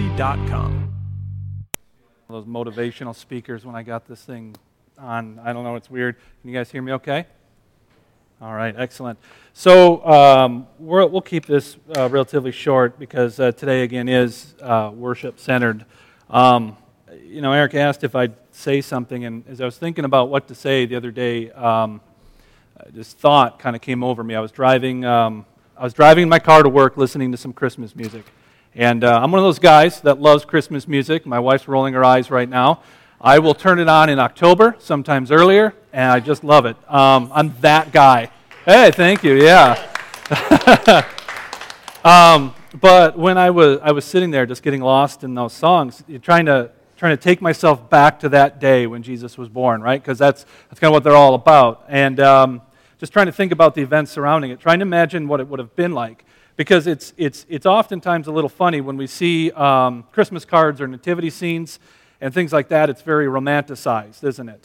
BibleStudyTV.com. Those motivational speakers when I got this thing on. I don't know, it's weird. Can you guys hear me okay? All right, excellent. So we'll keep this relatively short because today again is worship-centered. Eric asked if I'd say something, and as I was thinking about what to say the other day, this thought kind of came over me. I was driving in my car to work listening to some Christmas music. And I'm one of those guys that loves Christmas music. My wife's rolling her eyes right now. I will turn it on in October, sometimes earlier, and I just love it. I'm that guy. Hey, thank you, yeah. But when I was sitting there just getting lost in those songs, trying to take myself back to that day when Jesus was born, right? Because that's kind of what they're all about. And just trying to think about the events surrounding it, trying to imagine what it would have been like. Because it's oftentimes a little funny when we see Christmas cards or nativity scenes and things like that. It's very romanticized, isn't it?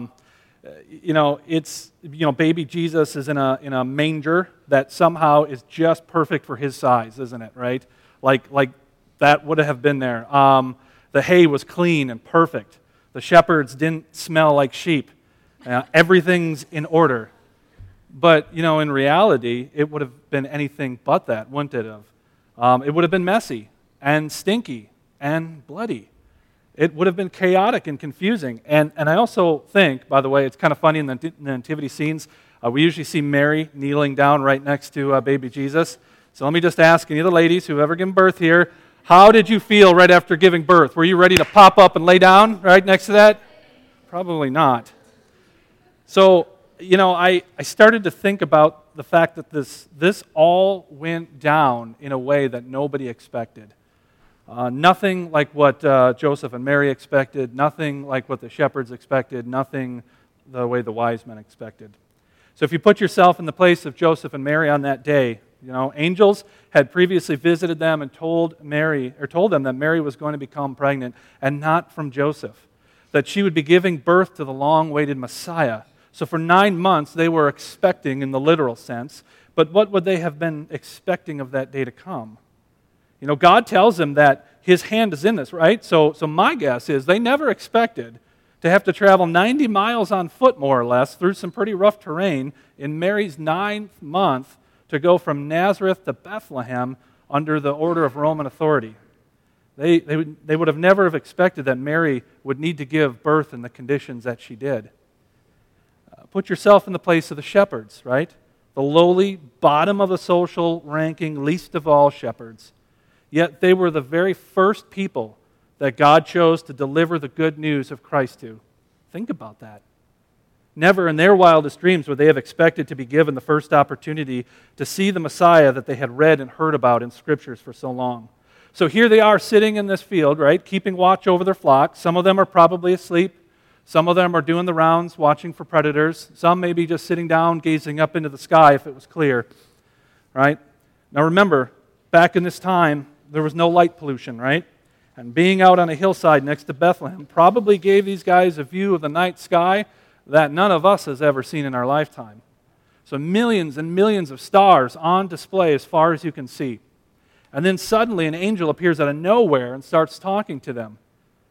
Baby Jesus is in a manger that somehow is just perfect for his size, isn't it? Right? Like that would have been there. The hay was clean and perfect. The shepherds didn't smell like sheep. Everything's in order. But, in reality, it would have been anything but that, wouldn't it have? It would have been messy and stinky and bloody. It would have been chaotic and confusing. And I also think, by the way, it's kind of funny in the nativity scenes, we usually see Mary kneeling down right next to baby Jesus. So let me just ask any of the ladies who have ever given birth here, how did you feel right after giving birth? Were you ready to pop up and lay down right next to that? Probably not. So, I started to think about the fact that this all went down in a way that nobody expected. Nothing like what Joseph and Mary expected, nothing like what the shepherds expected, nothing the way the wise men expected. So if you put yourself in the place of Joseph and Mary on that day, angels had previously visited them and told them that Mary was going to become pregnant, and not from Joseph, that she would be giving birth to the long-awaited Messiah. So for 9 months, they were expecting in the literal sense, but what would they have been expecting of that day to come? God tells them that His hand is in this, right? So my guess is they never expected to have to travel 90 miles on foot, more or less, through some pretty rough terrain in Mary's 9th month to go from Nazareth to Bethlehem under the order of Roman authority. They would have never have expected that Mary would need to give birth in the conditions that she did. Put yourself in the place of the shepherds, right? The lowly, bottom of the social ranking, least of all shepherds. Yet they were the very first people that God chose to deliver the good news of Christ to. Think about that. Never in their wildest dreams would they have expected to be given the first opportunity to see the Messiah that they had read and heard about in Scriptures for so long. So here they are sitting in this field, right, keeping watch over their flock. Some of them are probably asleep. Some of them are doing the rounds, watching for predators. Some may be just sitting down, gazing up into the sky if it was clear. Right? Now remember, back in this time, there was no light pollution, right? And being out on a hillside next to Bethlehem probably gave these guys a view of the night sky that none of us has ever seen in our lifetime. So millions and millions of stars on display as far as you can see. And then suddenly an angel appears out of nowhere and starts talking to them.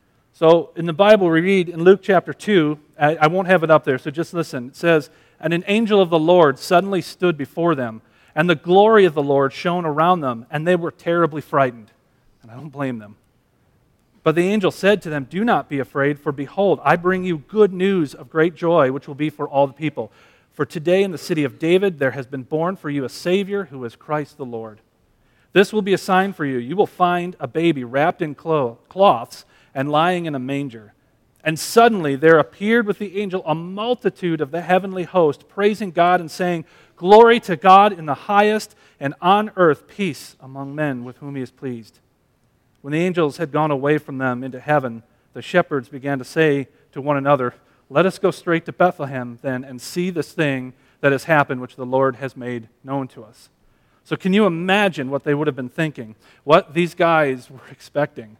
So in the Bible we read in Luke chapter 2, I won't have it up there, so just listen. It says, "And an angel of the Lord suddenly stood before them, and the glory of the Lord shone around them, and they were terribly frightened." And I don't blame them. But the angel said to them, "Do not be afraid, for behold, I bring you good news of great joy, which will be for all the people. For today in the city of David there has been born for you a Savior who is Christ the Lord. This will be a sign for you. You will find a baby wrapped in cloths and lying in a manger." And suddenly there appeared with the angel a multitude of the heavenly host, praising God and saying, "Glory to God in the highest, and on earth peace among men with whom He is pleased." When the angels had gone away from them into heaven, the shepherds began to say to one another, "Let us go straight to Bethlehem then and see this thing that has happened, which the Lord has made known to us." So can you imagine what they would have been thinking? What these guys were expecting?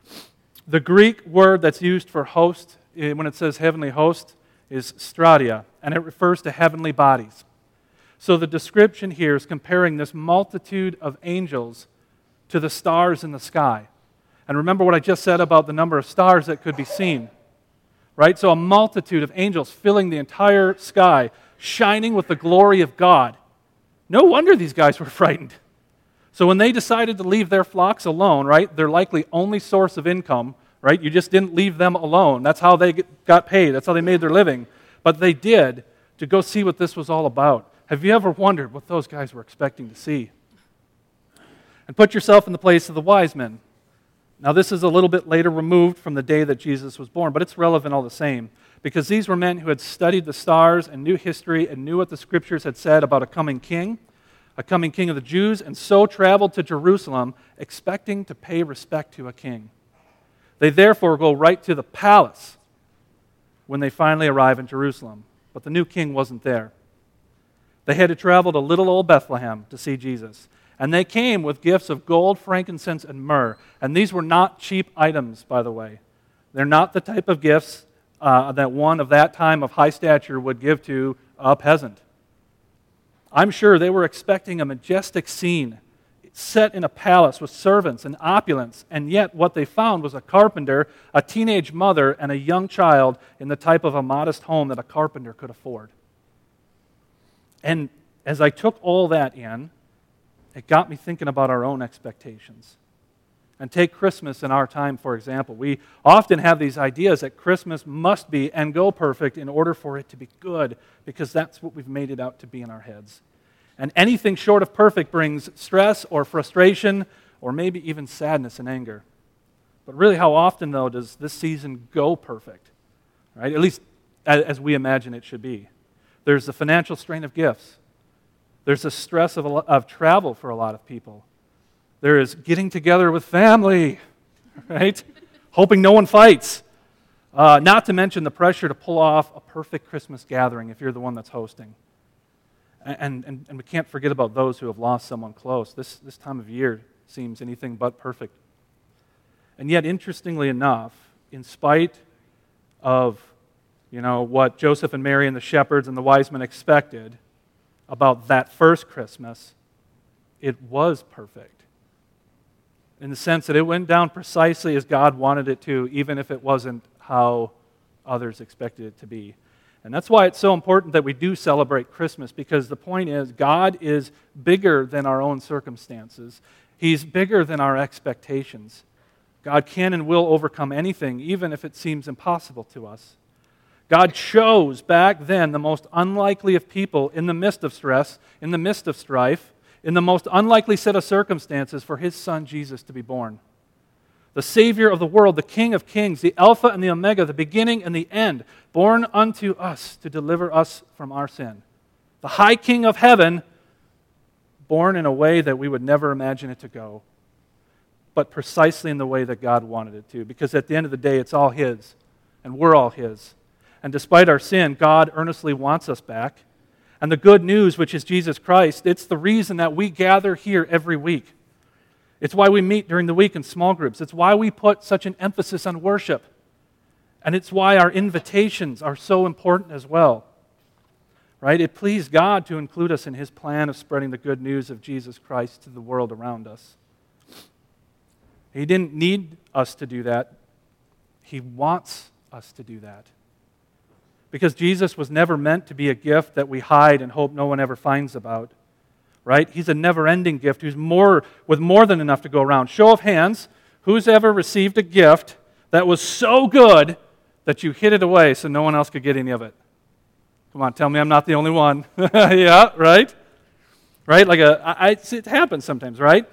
The Greek word that's used for host, when it says heavenly host, is stratia, and it refers to heavenly bodies. So the description here is comparing this multitude of angels to the stars in the sky. And remember what I just said about the number of stars that could be seen. Right? So a multitude of angels filling the entire sky, shining with the glory of God. No wonder these guys were frightened. So when they decided to leave their flocks alone, right, their likely only source of income, right, you just didn't leave them alone. That's how they got paid. That's how they made their living. But they did to go see what this was all about. Have you ever wondered what those guys were expecting to see? And put yourself in the place of the wise men. Now, this is a little bit later removed from the day that Jesus was born, but it's relevant all the same, because these were men who had studied the stars and knew history and knew what the Scriptures had said about a coming king of the Jews, and so traveled to Jerusalem expecting to pay respect to a king. They therefore go right to the palace when they finally arrive in Jerusalem, but the new king wasn't there. They had to travel to little old Bethlehem to see Jesus. And they came with gifts of gold, frankincense, and myrrh. And these were not cheap items, by the way. They're not the type of gifts that one of that time of high stature would give to a peasant. I'm sure they were expecting a majestic scene set in a palace with servants and opulence, and yet what they found was a carpenter, a teenage mother, and a young child in the type of a modest home that a carpenter could afford. And as I took all that in, it got me thinking about our own expectations. And take Christmas in our time, for example. We often have these ideas that Christmas must be and go perfect in order for it to be good, because that's what we've made it out to be in our heads. And anything short of perfect brings stress or frustration or maybe even sadness and anger. But really, how often, though, does this season go perfect? Right? At least as we imagine it should be. There's the financial strain of gifts. There's the stress of travel for a lot of people. There is getting together with family, right? Hoping no one fights. Not to mention the pressure to pull off a perfect Christmas gathering if you're the one that's hosting. And we can't forget about those who have lost someone close. This time of year seems anything but perfect. And yet, interestingly enough, in spite of what Joseph and Mary and the shepherds and the wise men expected about that first Christmas, it was perfect. In the sense that it went down precisely as God wanted it to, even if it wasn't how others expected it to be. And that's why it's so important that we do celebrate Christmas, because the point is, God is bigger than our own circumstances. He's bigger than our expectations. God can and will overcome anything, even if it seems impossible to us. God chose back then the most unlikely of people in the midst of stress, in the midst of strife, in the most unlikely set of circumstances for His Son Jesus to be born. The Savior of the world, the King of kings, the Alpha and the Omega, the beginning and the end, born unto us to deliver us from our sin. The High King of heaven, born in a way that we would never imagine it to go, but precisely in the way that God wanted it to, because at the end of the day, it's all His, and we're all His. And despite our sin, God earnestly wants us back. And the good news, which is Jesus Christ, it's the reason that we gather here every week. It's why we meet during the week in small groups. It's why we put such an emphasis on worship. And it's why our invitations are so important as well. Right? It pleased God to include us in His plan of spreading the good news of Jesus Christ to the world around us. He didn't need us to do that. He wants us to do that. Because Jesus was never meant to be a gift that we hide and hope no one ever finds about. Right? He's a never-ending gift with more than enough to go around. Show of hands, who's ever received a gift that was so good that you hid it away so no one else could get any of it? Come on, tell me I'm not the only one. Yeah, right? Right? It happens sometimes, right?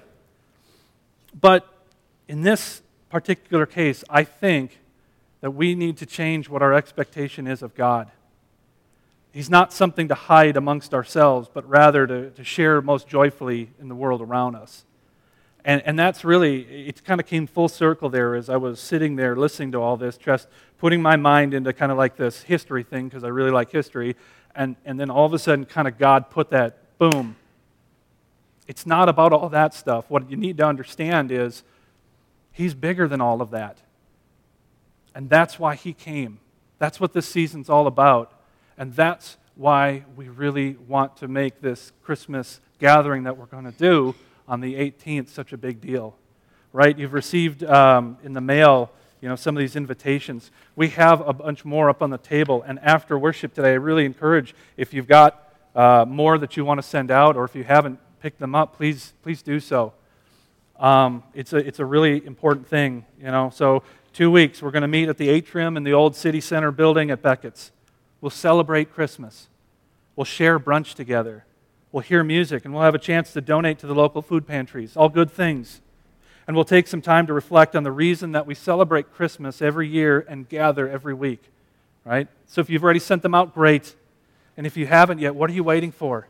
But in this particular case, I think that we need to change what our expectation is of God. He's not something to hide amongst ourselves, but rather to share most joyfully in the world around us. And that's really, it kind of came full circle there as I was sitting there listening to all this, just putting my mind into kind of like this history thing, because I really like history, and then all of a sudden kind of God put that, boom. It's not about all that stuff. What you need to understand is He's bigger than all of that. And that's why He came. That's what this season's all about. And that's why we really want to make this Christmas gathering that we're going to do on the 18th such a big deal. right? You've received in the mail, some of these invitations. We have a bunch more up on the table. And after worship today, I really encourage, if you've got more that you want to send out, or if you haven't picked them up, please do so. It's a really important thing, So 2 weeks, we're going to meet at the atrium in the old city center building at Beckett's. We'll celebrate Christmas. We'll share brunch together. We'll hear music, and we'll have a chance to donate to the local food pantries. All good things. And we'll take some time to reflect on the reason that we celebrate Christmas every year and gather every week, right? So if you've already sent them out, great. And if you haven't yet, what are you waiting for?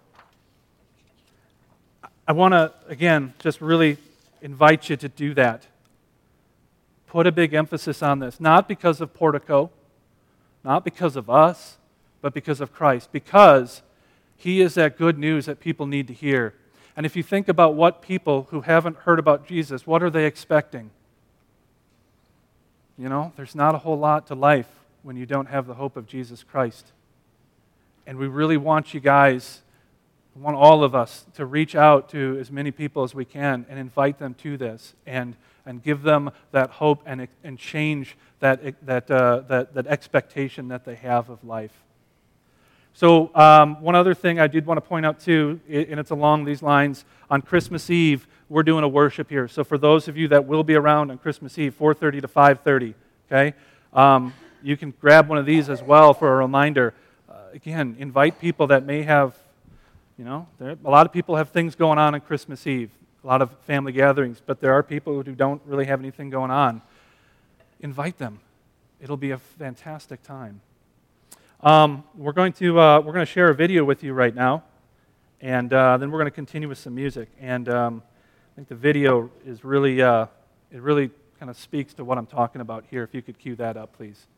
I want to, again, just really invite you to do that. Put a big emphasis on this, not because of Portico, not because of us, but because of Christ, because He is that good news that people need to hear. And if you think about what people who haven't heard about Jesus, what are they expecting? There's not a whole lot to life when you don't have the hope of Jesus Christ. And we really want you guys, we want all of us to reach out to as many people as we can and invite them to this and give them that hope and change that expectation that they have of life. So one other thing I did want to point out too, and it's along these lines, on Christmas Eve, we're doing a worship here. So for those of you that will be around on Christmas Eve, 4:30 to 5:30, okay? You can grab one of these as well for a reminder. Again, invite people that may have, a lot of people have things going on Christmas Eve, a lot of family gatherings, but there are people who don't really have anything going on. Invite them. It'll be a fantastic time. We're going to share a video with you right now, and then we're going to continue with some music. And I think the video is really, it really kind of speaks to what I'm talking about here. If you could cue that up, please.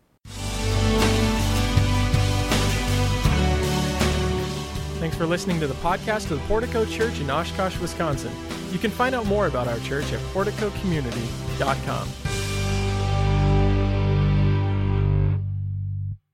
Thanks for listening to the podcast of the Portico Church in Oshkosh, Wisconsin. You can find out more about our church at porticocommunity.com.